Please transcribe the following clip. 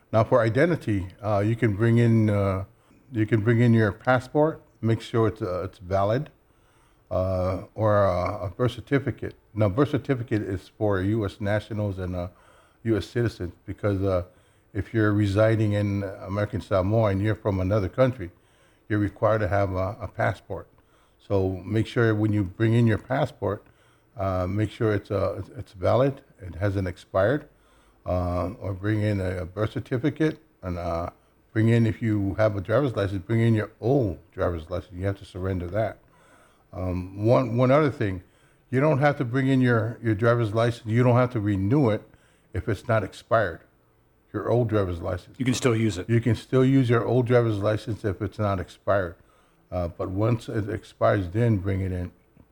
Now for identity, you can bring in your passport, make sure it's valid, or a birth certificate. Now birth certificate is for U.S. nationals and U.S. citizens because if you're residing in American Samoa and you're from another country, you're required to have a passport. So make sure when you bring in your passport, make sure it's valid, it hasn't expired, or bring in a birth certificate, and bring in, if you have a driver's license, bring in your old driver's license. You have to surrender that. One other thing, you don't have to bring in your driver's license. You don't have to renew it if it's not expired. Your old driver's license. You can still use it. You can still use your old driver's license if it's not expired. But once it expires, then bring it in.